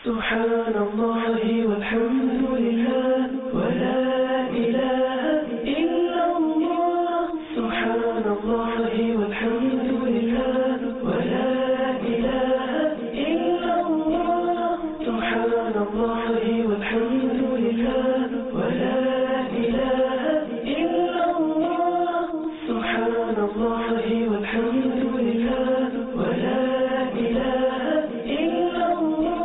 سبحان الله والحمد لله ولا إله إلا الله سبحان الله والحمد لله ولا إله إلا الله سبحان الله والحمد لله ولا إله إلا الله سبحان الله والحمد لله ولا إله إلا الله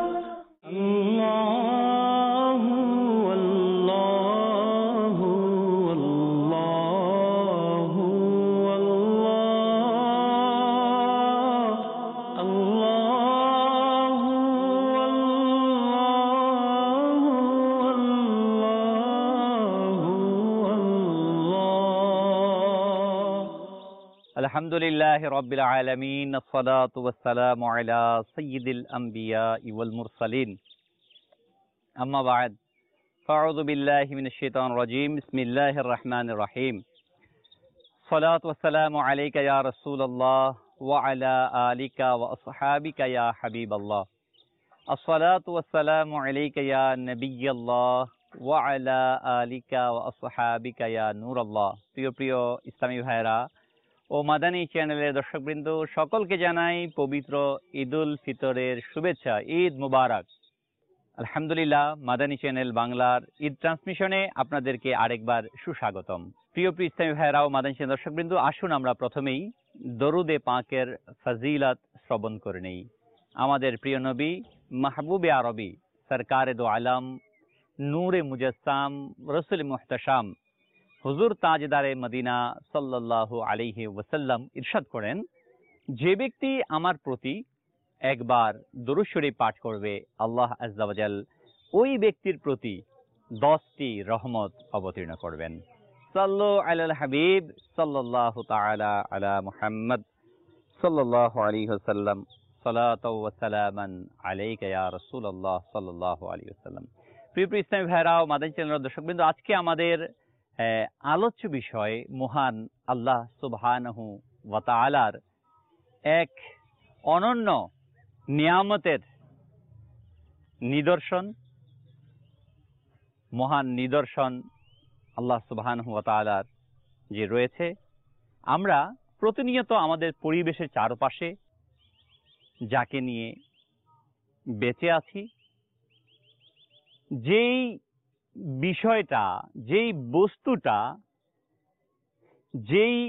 আলহামদুলিল্লাহি রাব্বিল আলামিন আসসালাতু ওয়াসসালামু আলা সাইয়্যিদিল আমবিয়া ওয়াল মুরসালিন আম্মা বা'দ ফাআউযু বিল্লাহি মিনাশ শাইতানির রাজীম বিসমিল্লাহির রহমানির রহিম সালাতু ওয়াসসালামু আলাইকা ইয়া রাসূলুল্লাহ ওয়া আলা আলিকা ওয়া আসহাবিকা ইয়া হাবিবাল্লাহ আসসালাতু ওয়াসসালামু আলাইকা ইয়া নবিয়াল্লাহ ওয়া আলা আলিকা ওয়া আসহাবিকা ইয়া নূরাল্লাহ। প্রিয় প্রিয় ইসলামী ভাইরা ও মাদানী চ্যানেলের দর্শকবৃন্দ, সকলকে জানাই পবিত্র ঈদুল ফিতরের শুভেচ্ছা। ঈদ মুবারক। আলহামদুলিল্লাহ, মাদানী চ্যানেল বাংলার ঈদ ট্রান্সমিশনে আপনাদেরকে আরেকবার সুস্বাগতম। প্রিয় প্রিয় ইসলামী ভাইরা ও মাদানী চ্যানেল দর্শকবৃন্দ, আসুন আমরা প্রথমেই দরুদে পাকের ফজিলত শ্রবণ করে নেই। আমাদের প্রিয় নবী মাহবুবে আরবি সরকারে দো আলম নূরে মুজাসসাম রসুল মুহতাশাম হুজুর তাজদারে মদিনা সাল্লাল্লাহু আলাইহি ওয়াসাল্লাম ইরশাদ করেন, যে ব্যক্তি আমার প্রতি একবার দরুদ শরীফ পাঠ করবে, আল্লাহ আযজা ওয়া জাল ওই ব্যক্তির প্রতি 10টি রহমত অবতীর্ণ করবেন। সাল্লু আলাল হাবিব সাল্লাল্লাহু তাআলা আলা মুহাম্মদ সাল্লাল্লাহু আলাইহি ওয়াসাল্লাম সালাতু ওয়া সালামান আলাইকা ইয়া রাসূলুল্লাহ সাল্লাল্লাহু আলাইহি ওয়াসাল্লাম। প্রিয় প্রিয় ইসলামী ভাইরা ও মাদানী চ্যানেলের দর্শকবৃন্দ, আজকে আমাদের আলোচ্য বিষয় মহান আল্লাহ সুবহানাহু ওয়া তাআলার এক অনন্য নিয়ামতের নিদর্শন, মহান নিদর্শন আল্লাহ সুবহানাহু ওয়া তাআলার যে রয়েছে। আমরা প্রতিনিয়ত আমাদের পরিবেশের চারপাশে যাকে নিয়ে বেঁচে আছি, যেই বিষয়টা, যেই বস্তুটা, যেই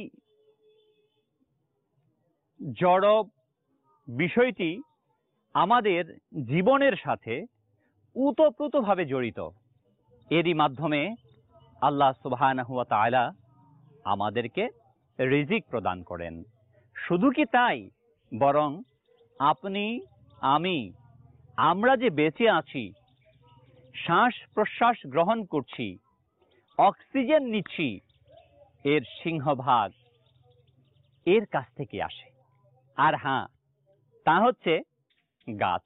জড় বিষয়টি আমাদের জীবনের সাথে ওতপ্রোতভাবে জড়িত, এরই মাধ্যমে আল্লাহ সুবহানাহু ওয়া তাআলা আমাদেরকে রিজিক প্রদান করেন। শুধু কি তাই, বরং আপনি আমরা যে বেঁচে আছি, শ্বাস প্রশ্বাস গ্রহণ করছি, অক্সিজেন নিচ্ছি, এর সিংহভাগ এর কাছ থেকে আসে। আর হ্যাঁ, তা হচ্ছে গাছ,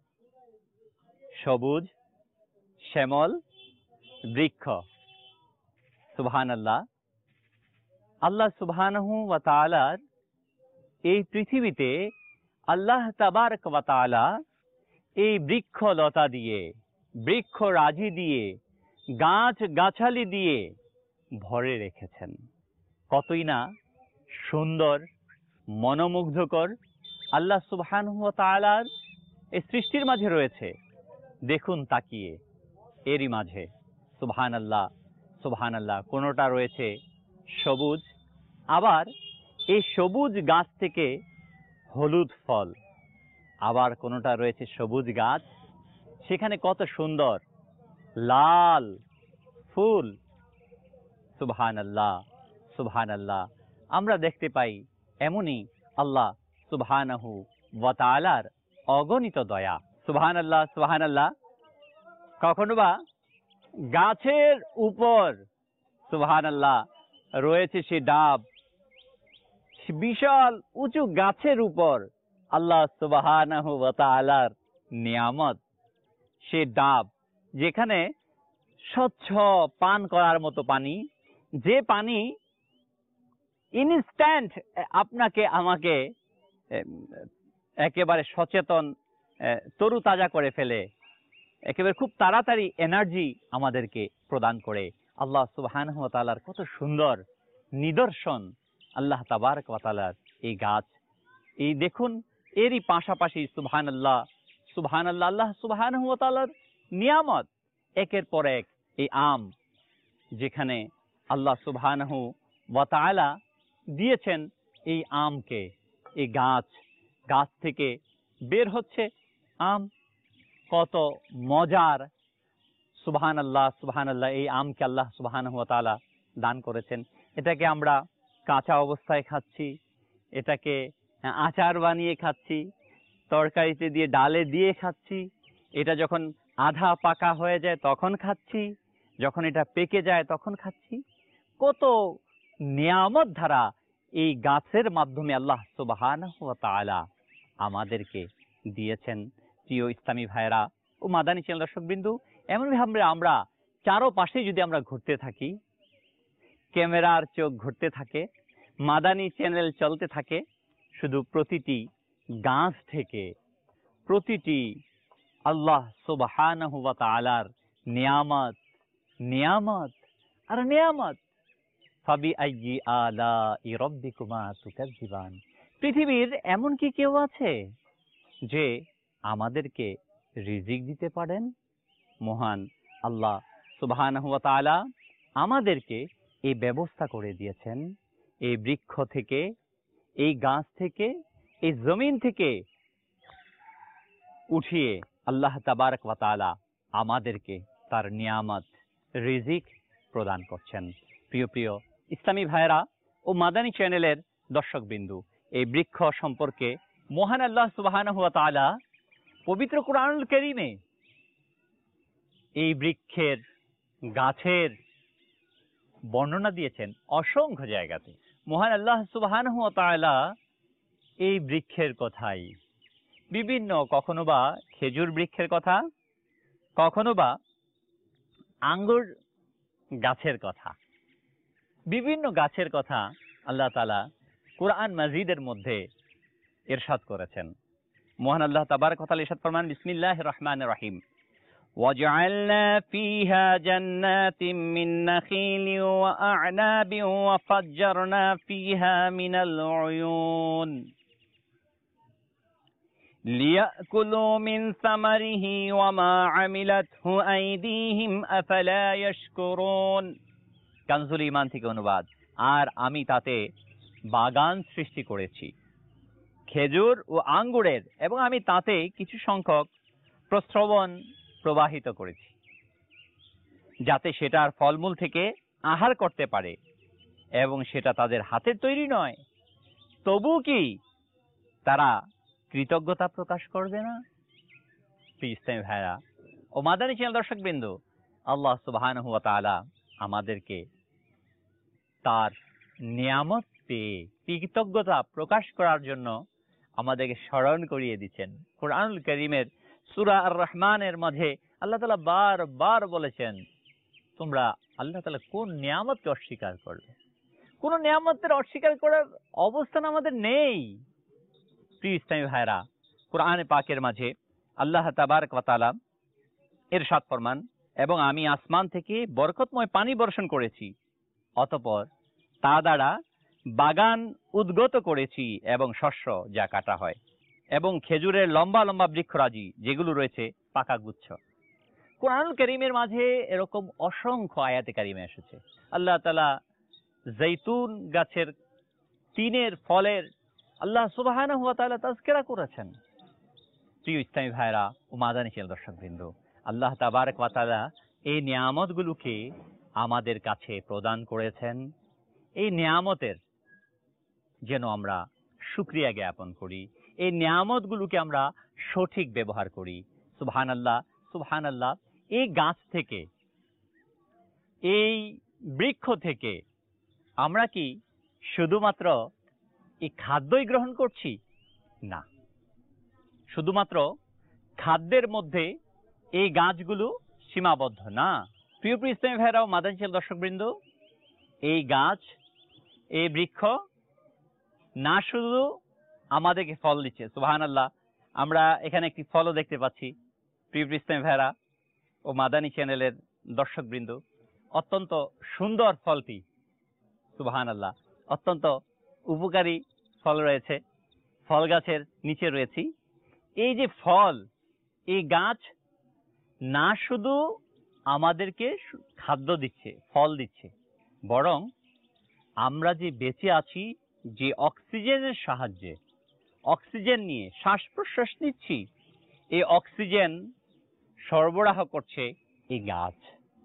সবুজ শ্যামল বৃক্ষ। সুবহানাল্লাহ, আল্লাহ সুবহানাহু ওয়া তাআলার এই পৃথিবীতে আল্লাহ তাবারক ওয়া তাআলা এই বৃক্ষ লতা দিয়ে, বৃক্ষ রাজি দিয়ে, গাছ গাছালি দিয়ে ভরে রেখেছেন। কতই না সুন্দর, মনোমুগ্ধকর আল্লাহ সুবহানাহু ওয়া তাআলার এই সৃষ্টির মাঝে রয়েছে। দেখুন তাকিয়ে, এরই মাঝে সুবহানাল্লাহ সুবহানাল্লাহ, কোনোটা রয়েছে সবুজ, আবার এই সবুজ গাছ থেকে হলুদ ফল, আবার কোনোটা রয়েছে সবুজ গাছ, সেখানে কত সুন্দর লাল ফুল। সুবহানাল্লাহ সুবহানাল্লাহ, আমরা দেখতে পাই এমনই আল্লাহ সুবহানাহু ওয়া তাআলার অগণিত দয়া। সুবহানাল্লাহ সুবহানাল্লাহ, কখনো বা গাছের উপর সুবহানাল্লাহ রয়েছে সে ডাব, বিশাল উঁচু গাছের উপর আল্লাহ সুবহানাহু ওয়া তাআলার নিয়ামত, সে ডাব যেখানে স্বচ্ছ পান করার মতো পানি, যে পানি ইনস্ট্যান্ট আপনাকে আমাকে একেবারে সচেতন তরুতাজা করে ফেলে, একেবারে খুব তাড়াতাড়ি এনার্জি আমাদেরকে প্রদান করে। আল্লাহ সুবহানাহু ওয়া তাআলার কত সুন্দর নিদর্শন আল্লাহ তাবারক ওয়া তাআলার এই গাছ। এই দেখুন, এরই পাশাপাশি সুবহানাল্লাহ সুবহানাল্লাহ, আল্লাহ সুবহানাহু ওয়া তাআলার নিয়ামত একের পর এক। এই আম, যেখানে আল্লাহ সুবহানাহু ওয়া তাআলা দিয়েছেন এই আমকে, এই গাছ থেকে বের হচ্ছে আম, কত মজার। সুবহানাল্লাহ সুবহানাল্লাহ, এই আমকে আল্লাহ সুবহানাহু ওয়া তাআলা দান করেছেন। এটাকে আমরা কাঁচা অবস্থায় খাচ্ছি, এটাকে আচার বানিয়ে খাচ্ছি, তরকারিতে দিয়ে ডালে দিয়ে খাচ্ছি, এটা যখন আধা পাকা হয়ে যায় তখন খাচ্ছি, যখন এটা পেকে যায় তখন খাচ্ছি। কত নিয়ামত ধারা এই গাছের মাধ্যমে আল্লাহ সুবহানাহু ওয়া তাআলা আমাদেরকে দিয়েছেন। প্রিয় ইসলামী ভাইরা ও মাদানী চ্যানেল দর্শকবৃন্দু, এমনভাবে আমরা চারপাশে যদি আমরা ঘুরতে থাকি, ক্যামেরার চোখ ঘুরতে থাকে, মাদানী চ্যানেল চলতে থাকে, শুধু প্রতিটি গাছ থেকে প্রতিটি আল্লাহ সুবহানাহু ওয়া তাআলার নিয়ামত নিয়ামত আর নিয়ামত। ফাবি আইয়ি আলাই রাব্বিকুমা তুকাজ্জিবান। পৃথিবীর এমন কি কেউ আছে যে আমাদেরকে রিজিক দিতে পারেন? মহান আল্লাহ সুবহানাহু ওয়া তাআলা আমাদেরকে এই ব্যবস্থা করে দিয়েছেন। এই বৃক্ষ থেকে, এই গাছ থেকে, এই জমিন থেকে উঠিয়ে আল্লাহ তাবারক ওয়া তাআলা আমাদেরকে তার নিয়ামত রিজিক প্রদান করছেন। প্রিয় প্রিয় ইসলামী ভাইরা ও মাদানী চ্যানেলের দর্শকবিন্দু, এই বৃক্ষ সম্পর্কে মহান আল্লাহ সুবহানাহু ওয়া তাআলা পবিত্র কুরআনুল কারীমে এই বৃক্ষের, গাছের বর্ণনা দিয়েছেন অসংখ্য জায়গাতে। মহান আল্লাহ সুবহানাহু ওয়া তাআলা এই বৃক্ষের কথাই বিভিন্ন, কখনো বা খেজুর বৃক্ষের কথা, কখনো বা আঙ্গুর গাছের কথা, বিভিন্ন গাছের কথা আল্লাহ তাআলা কুরআন মাজিদের মধ্যে ইরশাদ করেছেন। মহান আল্লাহ তাবারক ওয়া তাআলা ইরশাদ ফরমান, বিসমিল্লাহির রহমানির রহিম, وَجَعَلْنَا فِيهَا جَنَّاتٍ مِّن نَّخِيلٍ وَأَعْنَابٍ وَفَجَّرْنَا فِيهَا مِنَ الْعُيُونِ لِيَأْكُلُوا مِن ثَمَرِهِ وَمَا عَمِلَتْهُ أَيْدِيهِمْ أَفَلَا يَشْكُرُونَ। কানজুল ঈমান থেকে অনুবাদ। আর আমি তাতে বাগান সৃষ্টি করেছি খেজুর ও আঙ্গুরের, এবং আমি তাতে কিছু সংখ্যক প্রস্রবণ প্রবাহিত করেছি, যাতে সেটার ফলমূল থেকে আহার করতে পারে, এবং সেটা তাদের হাতের তৈরি নয়, তবু কি তারা কৃতজ্ঞতা প্রকাশ করবে না? ইসলামী ভাইরা ও মাদানী চ্যানেল দর্শকবৃন্দ, আল্লাহ সুবহানাহু ওয়া তাআলা আমাদেরকে তার নিয়ামত পেয়ে কৃতজ্ঞতা প্রকাশ করার জন্য আমাদেরকে স্মরণ করিয়ে দিচ্ছেন। কুরআনুল কারীমের সূরা আর রহমানের মধ্যে আল্লাহ তাআলা বারবার বলেছেন, তোমরা আল্লাহ তাআলা কোন নিয়ামতকে অস্বীকার করবে? কোন নিয়ামতের অস্বীকার করার অবস্থান আমাদের নেই। প্রিয় ইসলামী ভাইরা, কুরআনে পাকের মাঝে আল্লাহ তাবারক ওয়া তাআলা ইরশাদ ফরমান, এবং আমি আসমান থেকে বরকতময় পানি বর্ষণ করেছি, অতঃপর তা দ্বারা বাগান উদ্গত করেছি এবং শস্য যা কাটা হয়, এবং খেজুরের লম্বা লম্বা বৃক্ষরাজি যেগুলো রয়েছে পাকা গুচ্ছ। কুরআনুল কারীমের মাঝে এরকম অসংখ্য আয়াতে কারিমে এসেছে। আল্লাহ তাআলা জৈতুন গাছের তিনের ফলের আল্লাহ সুবহানাহু ওয়া তাআলা তাযকিরা করেছেন। প্রিয় ইসলামী ভাইরা ও মাদানী চ্যানেল দর্শকবৃন্দ, আল্লাহ তাবারক ওয়া তাআলা এই নিয়ামতগুলোকে আমাদের কাছে প্রদান করেছেন। এই নিয়ামতের যেন আমরা শুকরিয়া জ্ঞাপন করি, এই নিয়ামতগুলোকে আমরা সঠিক ব্যবহার করি। সুবহানাল্লাহ সুবহানাল্লাহ। এই গাছ থেকে, এই বৃক্ষ থেকে আমরা কি শুধুমাত্র এই খাদ্যই গ্রহণ করছি? না, শুধুমাত্র খাদ্যের মধ্যে এই গাছগুলো সীমাবদ্ধ না। প্রিয় প্রিয় ইসলামী ভাইরা ও মাদানী চ্যানেল দর্শকবৃন্দ, এই গাছ, এই বৃক্ষ না শুধু আমাদেরকে ফল দিচ্ছে, সুবহানাল্লাহ, আমরা এখানে একটি ফলও দেখতে পাচ্ছি। প্রিয় প্রিয় ইসলামী ভাইরা, ও মাদানী চ্যানেলের দর্শকবৃন্দ, অত্যন্ত সুন্দর ফলটি, সুবহানাল্লাহ, অত্যন্ত উপকারী ফল রয়েছে। ফল গাছের নিচে রয়েছি। এই যে ফল, এই গাছ না শুধু আমাদেরকে খাদ্য দিচ্ছে, ফল দিচ্ছে, বরং আমরা যে বেঁচে আছি, যে অক্সিজেনের সাহায্যে, অক্সিজেন নিয়ে শ্বাস প্রশ্বাস নিচ্ছি, এই অক্সিজেন সরবরাহ করছে এই গাছ।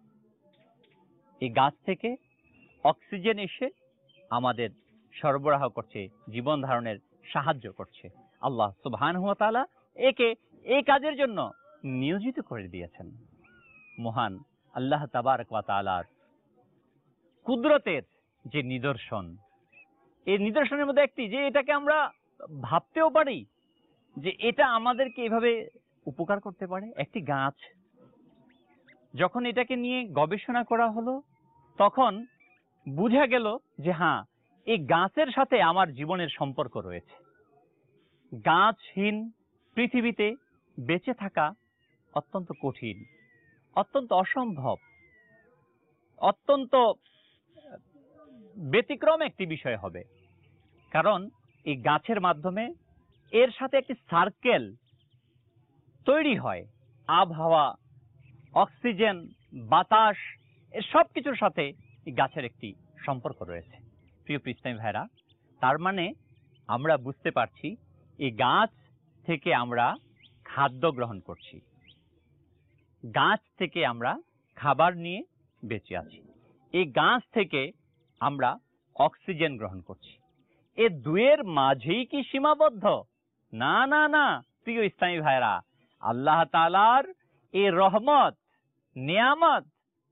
এই গাছ থেকে অক্সিজেন এসে আমাদের সরবরাহ করছে, জীবন ধারণের সাহায্য করছে। আল্লাহ সুবহানাহু ওয়া তাআলা একে এই কাজের জন্য নিয়োজিত করে দিয়েছেন। মহান আল্লাহ তাবারক ওয়া তাআলার কুদরতের যে নিদর্শন, এই নিদর্শনের মধ্যে একটি, যে এটাকে আমরা ভাবতেও পারি যে এটা আমাদেরকে এভাবে উপকার করতে পারে। একটি গাছ, যখন এটাকে নিয়ে গবেষণা করা হলো, তখন বুঝা গেল যে হ্যাঁ, এই গাছের সাথে আমার জীবনের সম্পর্ক রয়েছে। গাছহীন পৃথিবীতে বেঁচে থাকা অত্যন্ত কঠিন, অত্যন্ত অসম্ভব, অত্যন্ত ব্যতিক্রম একটি বিষয় হবে। কারণ এই গাছের মাধ্যমে এর সাথে একটি সার্কেল তৈরি হয়। আবহাওয়া, অক্সিজেন, বাতাস, এর সব কিছুর সাথে এই গাছের একটি সম্পর্ক রয়েছে। প্রিয় ইসলামী ভাইরা, তার মানে আমরা বুঝতে পারছি এই গাছ থেকে আমরা খাদ্য গ্রহণ করছি, গাছ থেকে আমরা খাবার নিয়ে বেঁচে আছি, এই গাছ থেকে আমরা অক্সিজেন গ্রহণ করছি। এ দুয়ের মাঝেই কি সীমাবদ্ধ? না না না, প্রিয় ইসলামী ভাইরা, আল্লাহ তাআলার এই রহমত, নিয়ামত,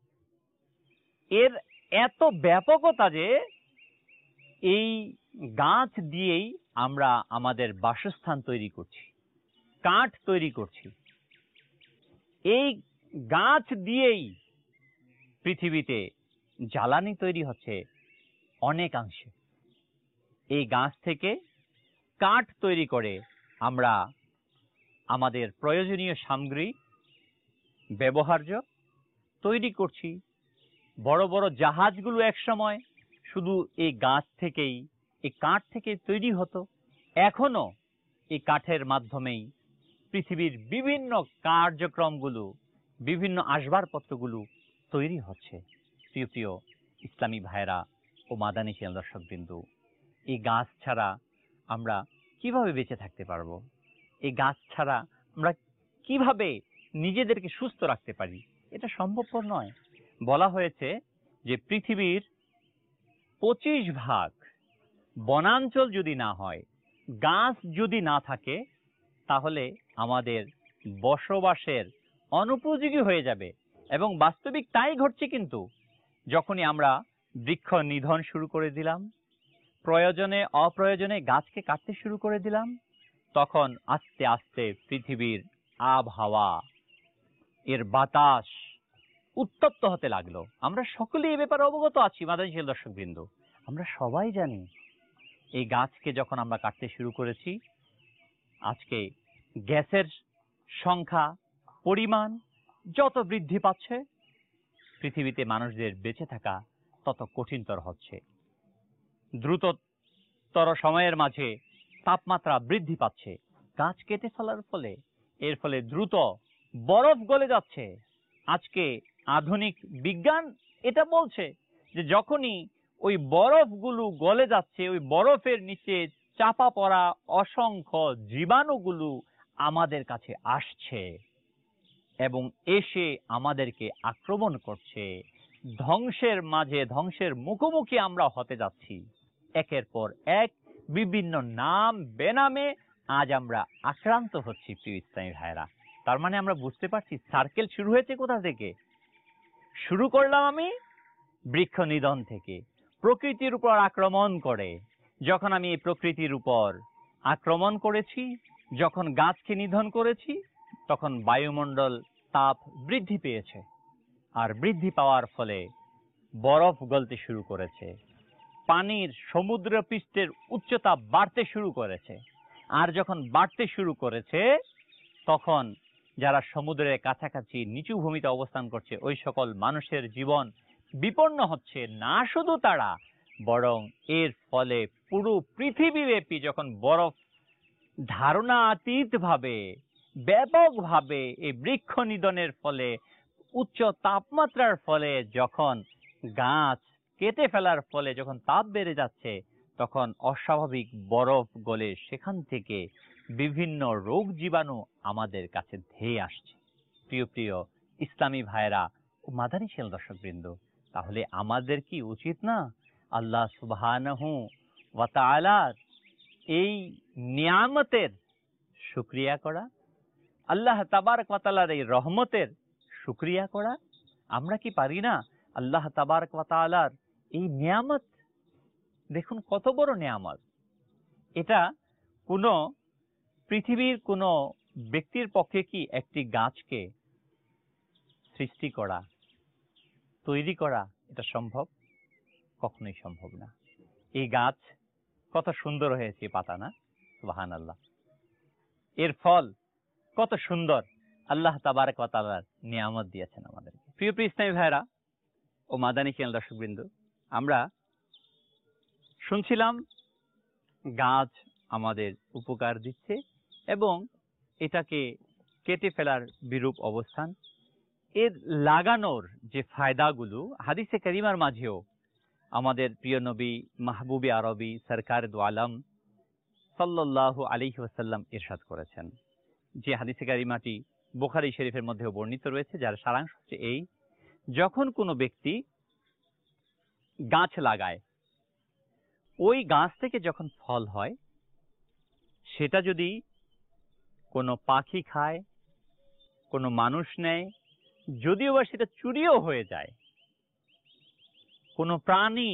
এর এত ব্যাপকতা যে এই গাছ দিয়েই আমরা আমাদের বাসস্থান তৈরি করছি, কাঠ তৈরি করছি। এই গাছ দিয়েই পৃথিবীতে জ্বালানি তৈরি হচ্ছে অনেকাংশে। এই গাছ থেকে কাঠ তৈরি করে আমরা আমাদের প্রয়োজনীয় সামগ্রী ব্যবহার্য তৈরি করছি। বড় বড় জাহাজগুলো একসময় শুধু এই গাছ থেকেই, এই কাঠ থেকে তৈরি হতো। এখনো এই কাঠের মাধ্যমেই পৃথিবীর বিভিন্ন কার্যক্রমগুলো, বিভিন্ন আসবাবপত্রগুলো তৈরি হচ্ছে। প্রিয় প্রিয় ইসলামী ভাইরা ও মাদানী চ্যানেল দর্শকবৃন্দ, এই গাছ ছাড়া আমরা কিভাবে বেঁচে থাকতে পারবো? এই গাছ ছাড়া আমরা কিভাবে নিজেদেরকে সুস্থ রাখতে পারি? এটা সম্ভবপর নয়। বলা হয়েছে যে পৃথিবীর 25% বনাঞ্চল যদি না হয়, গাছ যদি না থাকে, তাহলে আমাদের বসবাসের অনুপযোগী হয়ে যাবে। এবং বাস্তবিক তাই ঘটছে। কিন্তু যখনই আমরা বৃক্ষ নিধন শুরু করে দিলাম, প্রয়োজনে অপ্রয়োজনে গাছকে কাটতে শুরু করে দিলাম, তখন আস্তে আস্তে পৃথিবীর আবহাওয়া, এর বাতাস উত্তপ্ত হতে লাগলো। আমরা সকলেই এ ব্যাপারে অবগত আছি। মাদানী চ্যানেল দর্শকবৃন্দ, আমরা সবাই জানি এই গাছকে যখন আমরা কাটতে শুরু করেছি, আজকে গ্যাসের সংখ্যা, পরিমাণ যত বৃদ্ধি পাচ্ছে, পৃথিবীতে মানুষদের বেঁচে থাকা তত কঠিনতর হচ্ছে। দ্রুততর সময়ের মাঝে তাপমাত্রা বৃদ্ধি পাচ্ছে গাছ কেটে ফেলার ফলে। এর ফলে দ্রুত বরফ গলে যাচ্ছে। আজকে আধুনিক বিজ্ঞান এটা বলছে যে যখনই ওই বরফগুলো গলে যাচ্ছে, ওই বরফের নিচে চাপা পড়া অসংখ্য জীবাণুগুলো আমাদের কাছে আসছে এবং এসে আমাদেরকে আক্রমণ করছে। ধ্বংসের মাঝে, ধ্বংসের মুখোমুখি আমরা হতে যাচ্ছি। একের পর এক বিভিন্ন নাম বেনামে আজ আমরা আক্রান্ত হচ্ছি। প্রিয় ইসলামী ভাইরা, তার মানে আমরা বুঝতে পারছি সার্কেল শুরু হয়েছে কোথা থেকে? শুরু করলাম আমি বৃক্ষ নিধন থেকে, প্রকৃতির উপর আক্রমণ করে। যখন আমি এই প্রকৃতির উপর আক্রমণ করেছি, যখন গাছকে নিধন করেছি, তখন বায়ুমণ্ডল তাপ বৃদ্ধি পেয়েছে। আর বৃদ্ধি পাওয়ার ফলে বরফ গলতে শুরু করেছে, পানির সমুদ্র পৃষ্ঠের উচ্চতা বাড়তে শুরু করেছে। আর যখন বাড়তে শুরু করেছে, তখন যারা সমুদ্রের কাছাকাছি নিচু ভূমিতে অবস্থান করছে, ওই সকল মানুষের জীবন বিপন্ন হচ্ছে। না শুধু তারা, বরং এর ফলে পুরো পৃথিবীব্যাপী যখন বরফ ধারণাতীতভাবে ব্যাপকভাবে এই বৃক্ষ নিধনের ফলে, উচ্চ তাপমাত্রার ফলে, যখন গাছ কেটে ফেলার ফলে যখন তাপ বেড়ে যাচ্ছে, তখন অস্বাভাবিক বরফ গলে সেখান থেকে বিভিন্ন রোগ জীবাণু আমাদের কাছে ধেয়ে আসছে। প্রিয় প্রিয় ইসলামী ভাইরা ও মাদানী শেল দর্শকবৃন্দ, তাহলে আমাদের কি উচিত না আল্লাহ সুবহানাহু ওয়া তাআলার এই নিয়ামতের শুকরিয়া করা, আল্লাহ তাবারক ওয়া তাআলার এই রহমতের শুকরিয়া করা? আমরা কি পারি না আল্লাহ তাবারক ওয়া তাআলার এই নিয়ামত, দেখুন কত বড় নিয়ামত, এটা কোনো পৃথিবীর কোনো ব্যক্তির পক্ষে কি একটি গাছকে সৃষ্টি করা, তৈরি করা এটা সম্ভব? কখনোই সম্ভব না। এই গাছ কত সুন্দর হয়েছে পাতা, না? সুবহানাল্লাহ। এর ফল কত সুন্দর, আল্লাহ তাবারক ওয়া তাআলার নিয়ামত দিয়েছেন আমাদেরকে। প্রিয় প্রিয় ইসলামী ভাইরা ও মাদানী চ্যানেল দর্শকবৃন্দ, আমরা শুনছিলাম গাছ আমাদের উপকার দিচ্ছে এবং এটাকে কেটে ফেলার বিরূপ অবস্থান। এর লাগানোর যে ফায়দাগুলো হাদিসে কারিমার মাঝেও আমাদের প্রিয় নবী মাহবুবে আরবি সরকার দু আলম সাল্লাল্লাহু আলাইহি ওয়াসাল্লাম ইরশাদ করেছেন, যে হাদিসে কারিমাটি বুখারী শরীফের মধ্যেও বর্ণিত রয়েছে, যার সারাংশ হচ্ছে এই: যখন কোনো ব্যক্তি গাছ লাগায়, ওই গাছ থেকে যখন ফল হয়, সেটা যদি কোনো পাখি খায়, কোনো মানুষ নেয়, যদিও বা সেটা চুরিও হয়ে যায়, কোনো প্রাণী,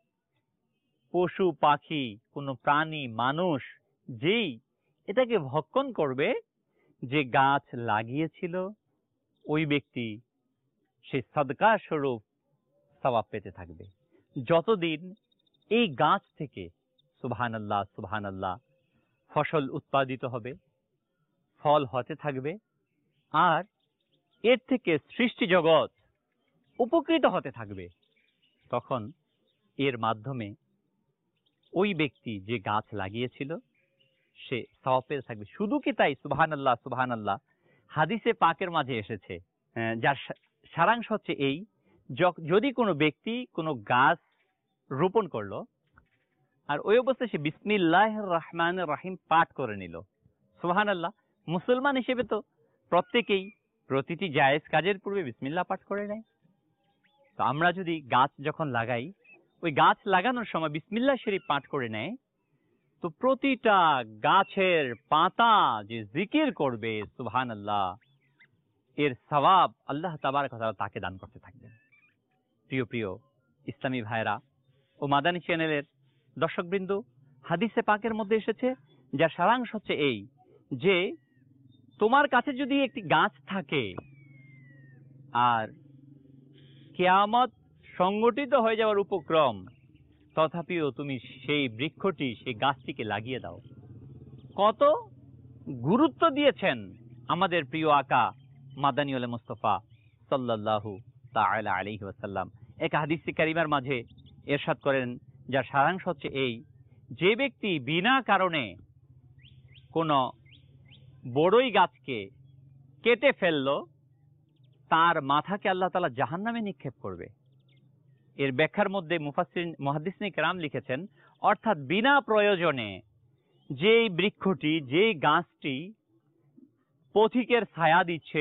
পশু পাখি, কোনো প্রাণী, মানুষ যেই এটাকে ভক্ষণ করবে, যে গাছ লাগিয়েছিল ওই ব্যক্তি সে সাদকা স্বরূপ সওয়াব পেতে থাকবে যতদিন এই গাছ থেকে সুবহানাল্লাহ সুবহানাল্লাহ ফসল উৎপাদিত হবে, ফল হতে থাকবে, আর এর থেকে সৃষ্টি জগৎ উপকৃত হতে থাকবে। তখন এর মাধ্যমে ওই ব্যক্তি যে গাছ লাগিয়েছিল সে সওয়াব পেতে থাকবে। শুধু কি তাই? সুবহানাল্লাহ সুবহানাল্লাহ। হাদিসে পাকের মাঝে এসেছে, যার সারাংশ হচ্ছে এই: যদি কোনো ব্যক্তি কোনো গাছ রোপণ করলো আর ওই অবস্থায় সে বিসমিল্লাহির রহমানির রহিম পাঠ করে নিল, সুবহানাল্লাহ। মুসলমান হিসেবে তো প্রত্যেকেই প্রতিটি জায়েজ কাজের পূর্বে বিসমিল্লাহ পাঠ করে নেয়। তো আমরা যদি গাছ যখন লাগাই, ওই গাছ লাগানোর সময় বিসমিল্লাহ শরীফ পাঠ করে নেয়, তো প্রতিটা গাছের পাতা যে জিকির করবে সুবহানাল্লাহ, এর সওয়াব আল্লাহ তাবারক ওয়া তাআলা তাকে দান করতে থাকবেন। প্রিয় প্রিয় ইসলামী ভাইরা ও মাদানী চ্যানেলের দর্শকবৃন্দ, হাদিসে পাকের মধ্যে এসেছে, যার সারাংশ হচ্ছে এই যে তোমার কাছে যদি একটি গাছ থাকে আর কিয়ামত সংগঠিত হয়ে যাওয়ার উপক্রম, তথাপিও তুমি সেই বৃক্ষটি, সেই গাছটিকে লাগিয়ে দাও। কত গুরুত্ব দিয়েছেন আমাদের প্রিয় আকা মাদানী ওয়ালা মুস্তাফা সাল্লাল্লাহু তাআলা আলাইহি ওয়াসাল্লাম। এক হাদিসে কারিমার মাঝে ইরশাদ করেন, যার সারাংশ হচ্ছে এই: যে ব্যক্তি বিনা কারণে কোনো বড়ই গাছকে কেটে ফেললো, তার মাথাকে আল্লাহ তাআলা জাহান্নামে নিক্ষেপ করবে। এর ব্যাখ্যার মধ্যে মুহাদ্দিসিন কেরাম লিখেছেন, অর্থাৎ বিনা প্রয়োজনে যেই বৃক্ষটি, যেই গাছটি পথিকের ছায়া দিচ্ছে,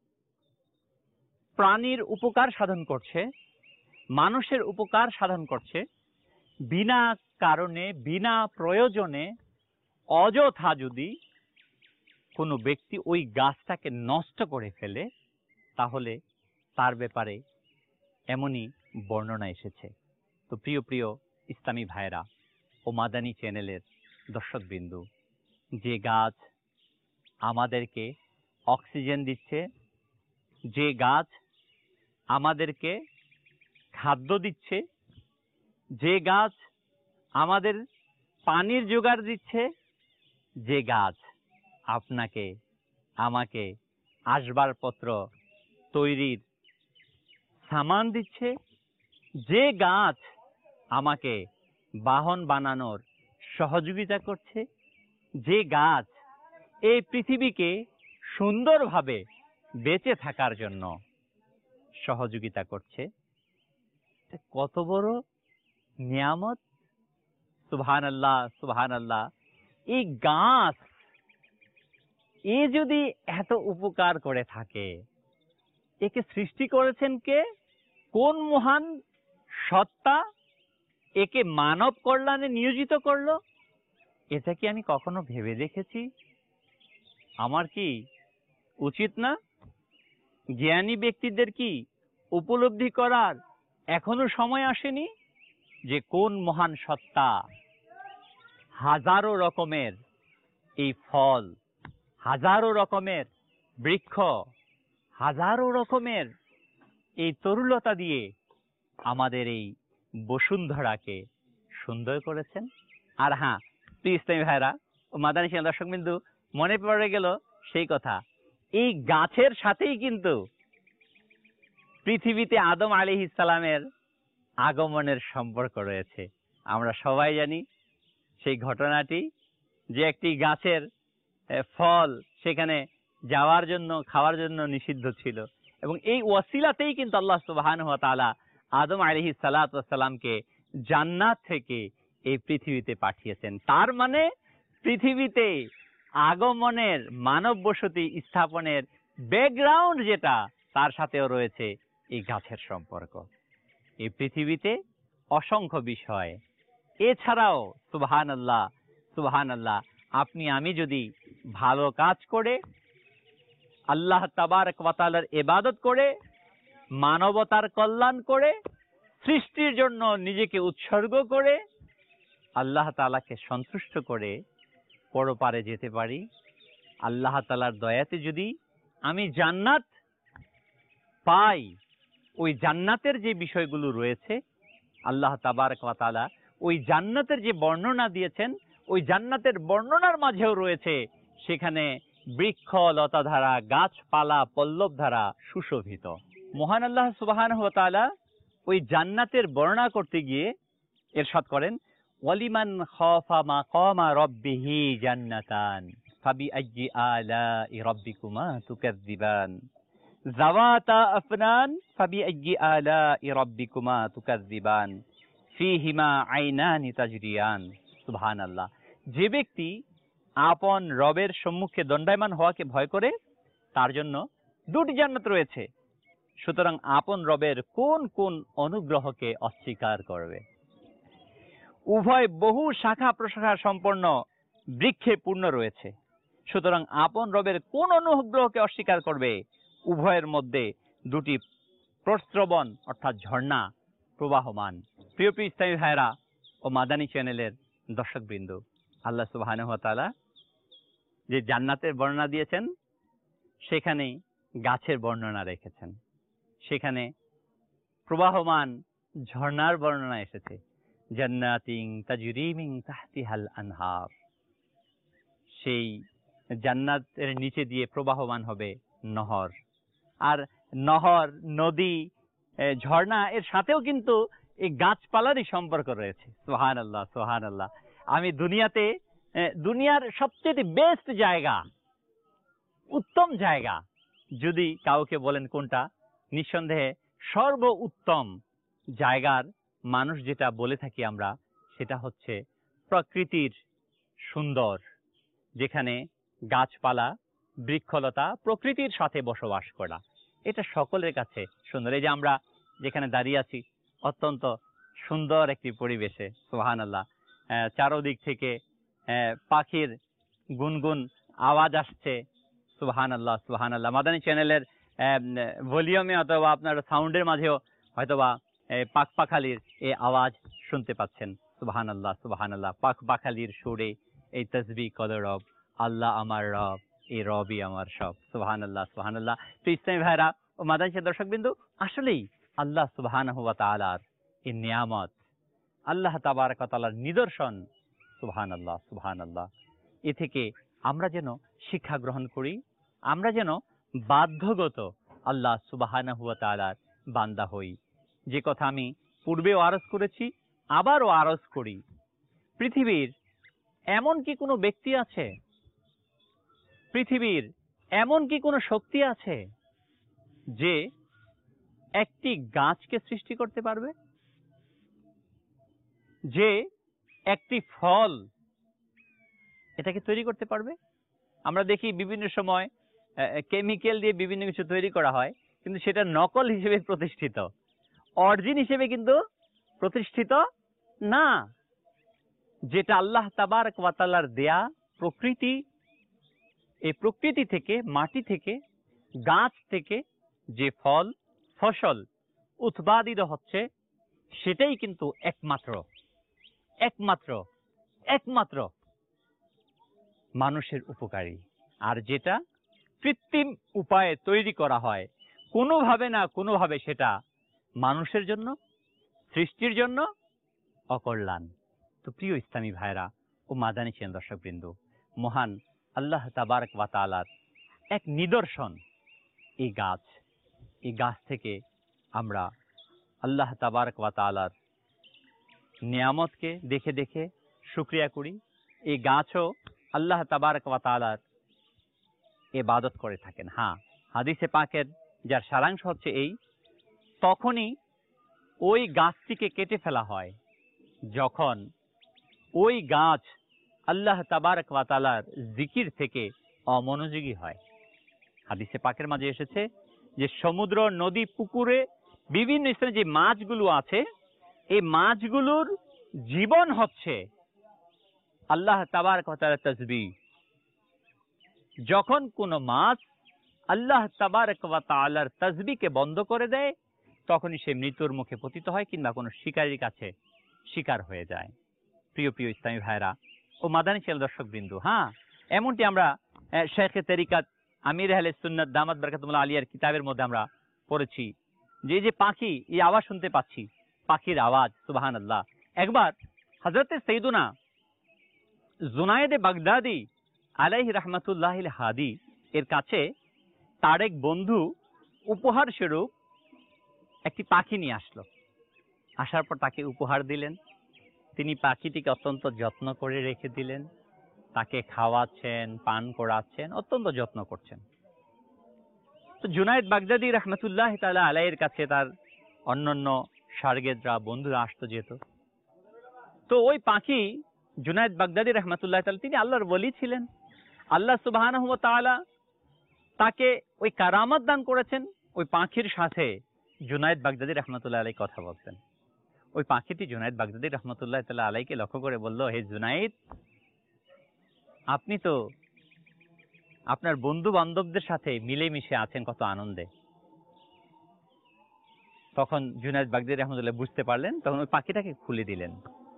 প্রাণীর উপকার সাধন করছে, মানুষের উপকার সাধন করছে, বিনা কারণে বিনা প্রয়োজনে অযথা যদি কোনো ব্যক্তি ওই গাছটাকে নষ্ট করে ফেলে, তাহলে তার ব্যাপারে এমনই বর্ণনা এসেছে। তো প্রিয় প্রিয় ইসলামী ভাইরা ও মাদানী চ্যানেলের দর্শকবৃন্দু, যে গাছ আমাদেরকে অক্সিজেন দিচ্ছে, যে গাছ আমাদেরকে খাদ্য দিচ্ছে, যে গাছ আমাদের পানির জোগাড় দিচ্ছে, যে গাছ আপনাকে আমাকে আসবাবপত্র তৈরির সামান দিচ্ছে, যে গাছ আমাকে বাহন বানানোর সহযোগিতা করছে, যে গাছ এই পৃথিবীকে সুন্দরভাবে বেঁচে থাকার জন্য সহযোগিতা করছে, কত বড় নিয়ামত! সুবহানাল্লাহ, সুবহানাল্লাহ। এই গাছ এ যদি এত উপকার করে থাকে, একে সৃষ্টি করেছেন কে? কোন মহান সত্তা একে মানব কল্যাণে নিয়োজিত করলো? এটা কি আমি কখনো ভেবে দেখেছি? আমার কি উচিত না জ্ঞানী ব্যক্তিদের কি উপলব্ধি করার এখনো সময় আসেনি যে কোন মহান সত্তা হাজারো রকমের এই ফল, হাজারো রকমের বৃক্ষ, হাজারো রকমের এই তরুলতা দিয়ে আমাদের এই বসুন্ধরাকে সুন্দর করেছেন। আর হ্যাঁ, প্রিয় ইসলামী ভাইরা ও মাদানী চ্যানেল দর্শক বিন্দু, মনে পড়ে গেল সেই কথা, এই গাছের সাথেই কিন্তু পৃথিবীতে আদম আলাইহিস সালামের আগমনের সম্পর্ক রয়েছে। আমরা সবাই জানি সেই ঘটনাটি, যে একটি গাছের ফল সেখানে যাওয়ার জন্য, খাওয়ার জন্য নিষিদ্ধ ছিল, এবং এই ওয়াসিলাতেই কিন্তু আল্লাহ সুবহানাহু ওয়া তাআলা আদম আলাইহিস সালাতু ওয়াস সালামকে জান্নাত থেকে এই পৃথিবীতে পাঠিয়েছেন। তার মানে পৃথিবীতে আগমনের, মানব বসতি স্থাপনের ব্যাকগ্রাউন্ড যেটা, তার সাথেও রয়েছে এই গাছের সম্পর্ক। এই পৃথিবীতে অসংখ্য বিষয়, এছাড়াও সুবহানাল্লাহ, সুবহানাল্লাহ, আপনি আমি যদি ভালো কাজ করে, আল্লাহ তাবারক ওয়া তাআলার ইবাদত করে, মানবতার কল্যাণ করে, সৃষ্টির জন্য নিজেকে উৎসর্গ করে, আল্লাহ তাআলাকে সন্তুষ্ট করে পরপারে যেতে পারি, আল্লাহ তাআলার দয়াতে যদি আমি জান্নাত পাই, ওই জান্নাতের যে বিষয়গুলো রয়েছে, আল্লাহ তাবারক ওয়া তাআলা ওই জান্নাতের যে বর্ণনা দিয়েছেন, ওই জান্নাতের বর্ণনার মাঝেও রয়েছে সেখানে বৃক্ষ লতাধারা, গাছপালা, পল্লব ধারা সুশোভিত। মহান আল্লাহ সুবহানাহু ওয়া তাআলা ওই জান্নাতের বর্ণনা করতে গিয়ে ইরশাদ করেন, ওয়ালিমান খাফা মাকামা রাব্বিহি জান্নাতান ফাবিআইয়ি আলাই রাব্বিকুমা তুকাযযিবান যাওয়াতা আফনান ফাবিআইয়ি আলাই রাব্বিকুমা তুকাযযিবান ফীহিমা আইনানি তাজরিয়ান। সুবহানাল্লাহ। যে ব্যক্তি আপন রবের সম্মুখে দণ্ডায়মান হওয়াকে ভয় করে, তার জন্য দুটি জান্নাত রয়েছে। সুতরাং আপন রবের কোন কোন অনুগ্রহকে অস্বীকার করবে? উভয় বহু শাখা প্রশাখা সম্পন্ন বৃক্ষে পূর্ণ রয়েছে। সুতরাং আপন রবের কোন অনুগ্রহকে অস্বীকার করবে? উভয়ের মধ্যে দুটি প্রস্রবণ অর্থাৎ ঝর্ণা প্রবাহমান। প্রিয় প্রিয় ইসলামী ভাইরা ও মাদানী চ্যানেলের দর্শকবৃন্দ, আল্লাহ সুবহানাহু ওয়া তাআলা যে জান্নাতের বর্ণনা দিয়েছেন, সেখানে গাছের বর্ণনা রেখেছেন, সেখানে প্রবাহমান ঝর্ণার বর্ণনা এসেছে, জান্নাতিন তাজরি মিন তাহতিহাল আনহার। সেই জান্নাতের নিচে দিয়ে প্রবাহমান হবে নহর। আর নহর, নদী, ঝর্ণা এর সাথেও কিন্তু এই গাছপালারই সম্পর্ক রয়েছে। সুবহানাল্লাহ, সুবহানাল্লাহ। আমি দুনিয়ার সবচেয়ে বেস্ট জায়গা, উত্তম জায়গা যদি কাউকে বলেন কোনটা, নিঃসন্দেহে সর্ব উত্তম জায়গার মানুষ যেটা বলে থাকি আমরা, সেটা হচ্ছে প্রকৃতির সুন্দর, যেখানে গাছপালা, বৃক্ষলতা, প্রকৃতির সাথে বসবাস করা, এটা সকলের কাছে সুন্দর। এই যে আমরা যেখানে দাঁড়িয়ে আছি, অত্যন্ত সুন্দর একটি পরিবেশে, সুবহানাল্লাহ, চারদিক থেকে পাখির গুনগুন আওয়াজ আসছে, সুবহানাল্লাহ, সুবহানাল্লাহ। মাদানী চ্যানেলের ভলিউমে অথবা আপনার সাউন্ডের মাঝেও হয়তোবা পাখপাখালির এই আওয়াজ শুনতে পাচ্ছেন। সুবহানাল্লাহ, সুবহানাল্লাহ। পাখপাখালির সুরে এই তাসবিহ কর রব, আল্লাহ আমার রব, এই রবই আমার সব। সুবহানাল্লাহ, সুবহানাল্লাহ। তো ইসলামী ভাইরা ও মাদানী চ্যানেল দর্শকবিন্দু, আসলেই আল্লাহ সুবহানাহু ওয়া তাআলার এই নিয়ামত, আল্লাহ তাবারক ওয়া তাআলার নিদর্শন। সুবহানাল্লাহ, সুবহানাল্লাহ। এ থেকে আমরা যেন শিক্ষা গ্রহণ করি, আমরা যেন বাধ্যগত আল্লাহ সুবহানাহু ওয়া তাআলার বান্দা হই। যে কথা আমি পূর্বেও আরজ করেছি, আবারও আরজ করি, পৃথিবীর এমন কি কোনো ব্যক্তি আছে, পৃথিবীর এমন কি কোনো শক্তি আছে যে একটি গাছকে সৃষ্টি করতে পারবে, যে একটি ফল এটাকে তৈরি করতে পারবে? আমরা দেখি বিভিন্ন সময় কেমিক্যাল দিয়ে বিভিন্ন কিছু তৈরি করা হয়, কিন্তু সেটা নকল হিসেবে প্রতিষ্ঠিত, অরিজিন হিসেবে কিন্তু প্রতিষ্ঠিত না। যেটা আল্লাহ তাবারক ওয়া তাআলার দেয়া প্রকৃতি, এই প্রকৃতি থেকে, মাটি থেকে, গাছ থেকে যে ফল ফসল উৎপাদিত হচ্ছে, সেটাই কিন্তু একমাত্র একমাত্র একমাত্র মানুষের উপকারী। আর যেটা কৃত্রিম উপায়ে তৈরি করা হয়, কোনোভাবে না কোনোভাবে সেটা মানুষের জন্য, সৃষ্টির জন্য অকল্যাণ। তো প্রিয় ইসলামী ভাইরা ও মাদানী চ্যানেল দর্শকবৃন্দ, মহান আল্লাহ তাবারক ওয়া তাআলার এক নিদর্শন এই গাছ। এই গাছ থেকে আমরা আল্লাহ তাবারক ওয়া তাআলার নিয়ামতকে দেখে দেখে শুকরিয়া করি। এই গাছও আল্লাহ তাবারক ওয়া তাআলার ইবাদত করে থাকেন। হ্যাঁ, হাদিসে পাকের যার সারাংশ হচ্ছে এই, তখনই ওই গাছটিকে কেটে ফেলা হয় যখন ওই গাছ আল্লাহ তাবারক ওয়া তাআলার জিকির থেকে অমনোযোগী হয়। হাদিসে পাকের মাঝে এসেছে যে সমুদ্র, নদী, পুকুরে বিভিন্ন স্থানে যে মাছগুলো আছে, এই মাছগুলোর জীবন হচ্ছে আল্লাহ তাবারক ওয়া তাআলার তাসবিহ। যখন কোনো মাছ আল্লাহ তাবারক ওয়া তাআলার তাসবিহকে বন্ধ করে দেয়, তখনই সে মৃত্যুর মুখে পতিত হয় কিংবা কোনো শিকারীর কাছে শিকার হয়ে যায়। প্রিয় প্রিয় ইসলামী ভাইরা ও মাদানী চ্যানেল দর্শকবৃন্দ, হ্যাঁ, এমনটি আমরা শেখে তরিকাত আমির আহলে সুন্নাত দামাত বরকাতুল্লাহ আলিয়ার কিতাবের মধ্যে আমরা পড়েছি যে যে পাখি, এই আওয়াজ শুনতে পাচ্ছি, পাখির আওয়াজ, সুবহানাল্লাহ। একবার হযরতে সাইয়্যিদুনা জুনায়েদে বাগদাদি আলাইহি রাহমাতুল্লাহিল হাদি এর কাছে তার এক বন্ধু উপহার স্বরূপ একটি পাখি নিয়ে আসলো। আসার পর তাকে উপহার দিলেন। তিনি পাখিটিকে অত্যন্ত যত্ন করে রেখে দিলেন, তাকে খাওয়াচ্ছেন, পান করাচ্ছেন, অত্যন্ত যত্ন করছেন। তো জুনায়েদ বাগদাদি রাহমাতুল্লাহ তাআলা আলাইহির কাছে তার অন্যান্য শাগির্দরা, বন্ধুরা আসতো যেত। তো ওই পাখি জুনায়েদ বাগদাদি রাহমাতুল্লাহ তাআলা, তিনি আল্লাহর ওলি ছিলেন। আল্লাহ সুবহানাহু ওয়া তাআলা তাকে ওই কারামত দান করেছেন। ওই পাখির সাথে জুনায়েদ বাগদাদি রাহমাতুল্লাহ আলাইহি কথা বলতেন। ওই পাখিটি জুনায়েদ বাগদাদি রাহমাতুল্লাহ তাআলা আলাইহিকে লক্ষ্য করে বলল, হে জুনায়েদ, আপনি তো আপনার বন্ধু বান্ধবদের সাথে মিলেমিশে আছেন কত আনন্দে। তখন জুনায়েদ বাগদাদি রাহমাতুল্লাহ বুঝতে পারলেন, তখন ওই পাখিটাকে খুলে দিলেন।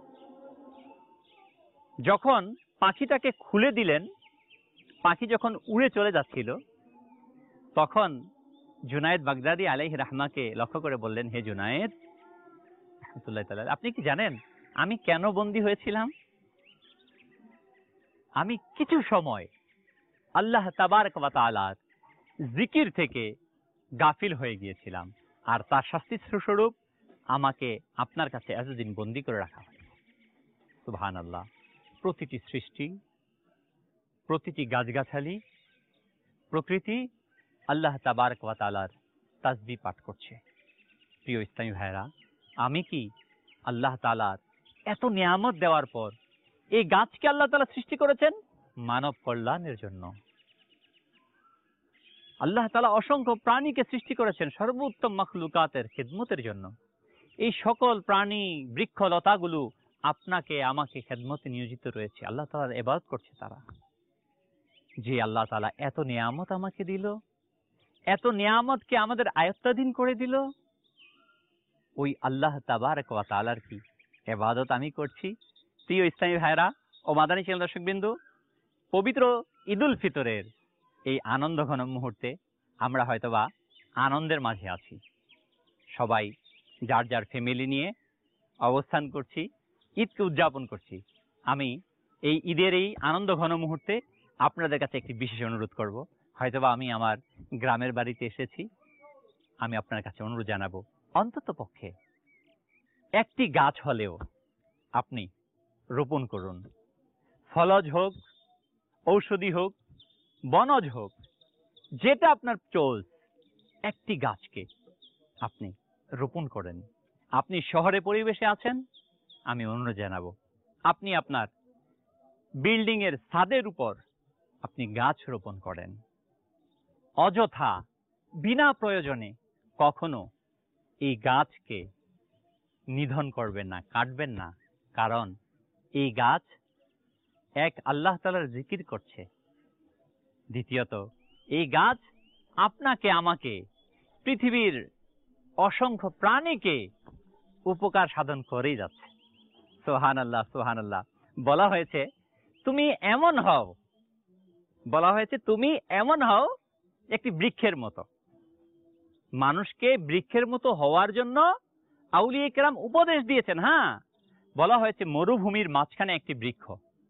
যখন পাখিটাকে খুলে দিলেন, পাখি যখন উড়ে চলে যাচ্ছিল, তখন জুনায়েদ বাগদাদি আলাইহি রাহমাকে লক্ষ্য করে বললেন, হে জুনায়েদ রাহমাতুল্লাহ তাআলা, আপনি কি জানেন আমি কেন বন্দী হয়েছিলাম? আমি কিছু সময় আল্লাহ তাবারক ওয়া তাআলার জিকির থেকে গাফিল হয়ে গিয়েছিলাম, আর তার শাস্তি স্বরূপ আমাকে আপনার কাছে এতদিন বন্দী করে রাখা হয়। সুবহানাল্লাহ। প্রতিটি সৃষ্টি, প্রতিটি গাছগাছালি, প্রকৃতি আল্লাহ তাবারক ওয়া তাআলার তাসবিহ পাঠ করছে। প্রিয় ইসলামী ভাইরা, আমি কি আল্লাহ তাআলার এত নিয়ামত দেওয়ার পর এই গাছকে আল্লাহ তাআলা সৃষ্টি করেছেন মানব কল্যাণের জন্য। আল্লাহ তাআলা অসংখ্য প্রাণীকে সৃষ্টি করেছেন সর্বোত্তম মাখলুকাতের খিদমতের জন্য। এই সকল প্রাণী, বৃক্ষ, লতাগুলো আপনাকে আমাকে খেদমতে নিয়োজিত রয়েছে, আল্লাহ তাআলার ইবাদত করছে তারা। যে আল্লাহ তাআলা এত নিয়ামত আমাকে দিল, এত নিয়ামতকে আমাদের আয়ত্তাধীন করে দিল, ওই আল্লাহ তাবারক ওয়া তাআলার কি ইবাদত আমি করছি? প্রিয় ইসলামী ভাইরা ও মাদানী চ্যানেল দর্শকবৃন্দ, পবিত্র ঈদুল ফিতরের এই আনন্দ ঘন মুহূর্তে আমরা হয়তোবা আনন্দের মাঝে আছি, সবাই যার যার ফ্যামিলি নিয়ে অবস্থান করছি, ঈদকে উদযাপন করছি। আমি এই ঈদের এই আনন্দ ঘন মুহূর্তে আপনাদের কাছে একটি বিশেষ অনুরোধ করব। হয়তোবা আমি আমার গ্রামের বাড়িতে এসেছি, আমি আপনার কাছে অনুরোধ জানাবো, অন্তত পক্ষে একটি গাছ হলেও আপনি রোপণ করুন। ফলজ হোক, ঔষধি হোক, বনজ হোক, যেটা আপনার চয়েস, একটি গাছকে আপনি রোপণ করেন। আপনি শহরে পরিবেশে আছেন, আমি অনুরোধ জানাবো আপনি আপনার বিল্ডিং এর ছাদের উপর আপনি গাছ রোপণ করেন। অযথা বিনা প্রয়োজনে কখনো এই গাছকে নিধন করবেন না, কাটবেন না। কারণ এই গাছ এক আল্লাহ তাআলার জিকির করছে, দ্বিতীয়ত এই গাছ আপনাকে আমাকে পৃথিবীর অসংখ্য প্রাণীকে উপকার সাধন করেই যাচ্ছে। সুবহানাল্লাহ, সুবহানাল্লাহ। বলা হয়েছে তুমি এমন হও, বলা হয়েছে তুমি এমন হও একটি বৃক্ষের মতো। মানুষকে বৃক্ষের মতো হওয়ার জন্য আউলিয়া কেরাম উপদেশ দিয়েছেন। হ্যাঁ, বলা হয়েছে মরুভূমির মাঝখানে একটি বৃক্ষ,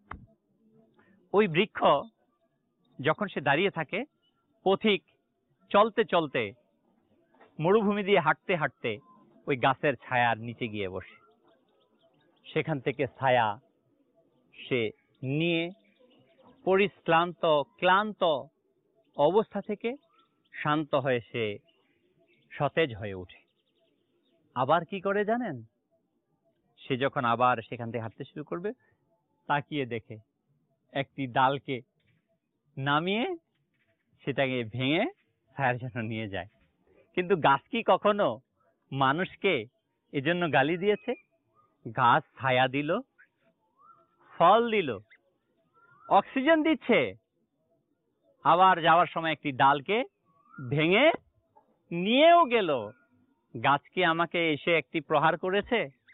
ওই বৃক্ষ যখন সে দাঁড়িয়ে থাকে, পথিক চলতে চলতে মরুভূমি দিয়ে হাঁটতে হাঁটতে ওই গাছের ছায়ার নিচে গিয়ে বসে, সেখান থেকে ছায়া সে নিয়ে পরিশ্রান্ত ক্লান্ত অবস্থা থেকে শান্ত হয়ে সে সতেজ হয়ে ওঠে। আবার কি করে জানেন? সে যখন আবার সেখান থেকে হাঁটতে শুরু করবে, তাকিয়ে দেখে একটি ডালকে নামিয়ে সেটাকে ভেঙে ছায়ার জন্য নিয়ে যায়। কিন্তু গাছ কি কখনো মানুষকে এজন্য গালি দিয়েছে? গাছ ছায়া দিল, ফল দিল, অক্সিজেন দিচ্ছে, আবার যাওয়ার সময় একটি ডালকে ভেঙে নিয়েও গেল। গাছ কি আমাকে এসে একটি প্রহার করেছে,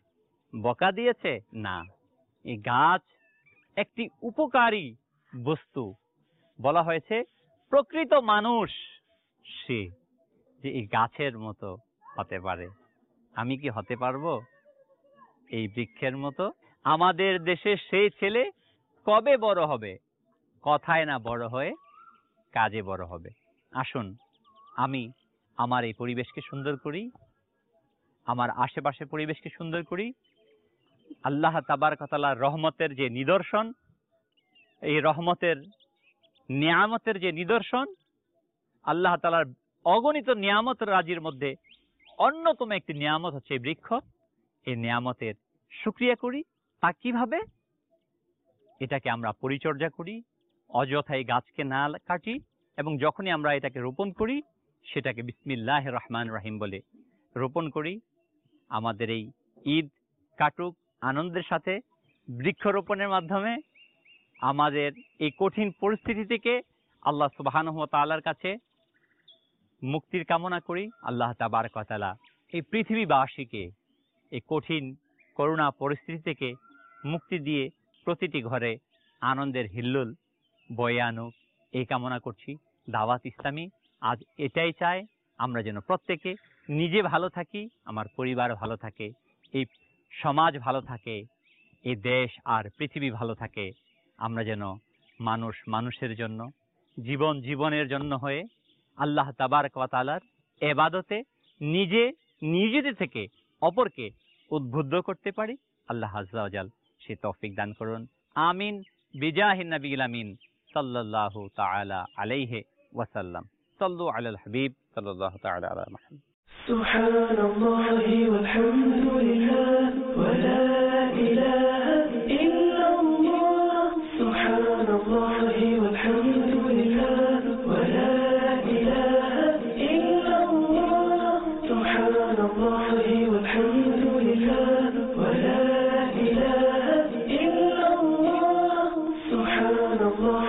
বকা দিয়েছে? না, এই গাছ একটি উপকারী বস্তু। বলা হয়েছে প্রকৃত মানুষ সে যে এই গাছের মতো হতে পারে। আমি কি হতে পারবো এই বৃক্ষের মতো? আমাদের দেশে সেই ছেলে কবে বড় হবে? কথায় না বড় হয়ে কাজে বড় হবে। আসুন আমি আমার এই পরিবেশকে সুন্দর করি, আমার আশেপাশের পরিবেশকে সুন্দর করি। আল্লাহ তাবারক ওয়া তাআলার রহমতের যে নিদর্শন, এই রহমতের নিয়ামতের যে নিদর্শন, আল্লাহ তাআলার অগণিত নিয়ামত রাজির মধ্যে অন্যতম একটি নিয়ামত হচ্ছে এই বৃক্ষ। এই নিয়ামতের শুকরিয়া করি। তা কিভাবে? এটাকে আমরা পরিচর্যা করি, অযথা এই গাছকে না কাটি, এবং যখনই আমরা এটাকে রোপণ করি সেটাকে বিসমিল্লাহির রহমানির রহিম বলে রোপণ করি। আমাদের এই ঈদ কাটুক আনন্দের সাথে, বৃক্ষরোপণের মাধ্যমে আমাদের এই কঠিন পরিস্থিতি থেকে আল্লাহ সুবহানাহু ওয়া তাআলার কাছে মুক্তির কামনা করি। আল্লাহ তাবারক ওয়া তাআলা এই পৃথিবীবাসীকে এই কঠিন করোনা পরিস্থিতি থেকে মুক্তি দিয়ে প্রতিটি ঘরে আনন্দের হিল্লোল বয়ে আনুক, এই কামনা করছি। দাওয়াত ইসলামী আজ এটাই চায়, আমরা যেন প্রত্যেকে নিজে ভালো থাকি, আমার পরিবার ভালো থাকে, এই সমাজ ভালো থাকে, এই দেশ আর পৃথিবী ভালো থাকে। আমরা যেন মানুষ মানুষের জন্য, জীবন জীবনের জন্য হয়ে আল্লাহ তাবারক ওয়া তাআলার ইবাদতে নিজে নিজেদের থেকে অপরকে উদ্বুদ্ধ করতে পারি। আল্লাহ আযজা ওয়া জাল সে তৌফিক দান করুন। আমিন বিজাহিন নবিয়িল আমিন সাল্লাল্লাহু তাআলা আলাইহি ওয়া সাল্লাম। সাল্লু আলাল হাবিব সাল্লাল্লাহু তাআলা আলা মুহাম্মদ। সুবহানাল্লাহি ওয়াল হামদুলিল্লাহ ওয়া লা ইলাহা ইল্লাল্লাহ। সুবহানাল্লাহি ওয়াল হামদুলিল্লাহ ওয়া লা ইলাহা ইল্লাল্লাহ। সুবহানাল্লাহি ওয়াল হামদুলিল্লাহ ওয়া লা ইলাহা ইল্লাল্লাহ। সুবহানাল্লাহ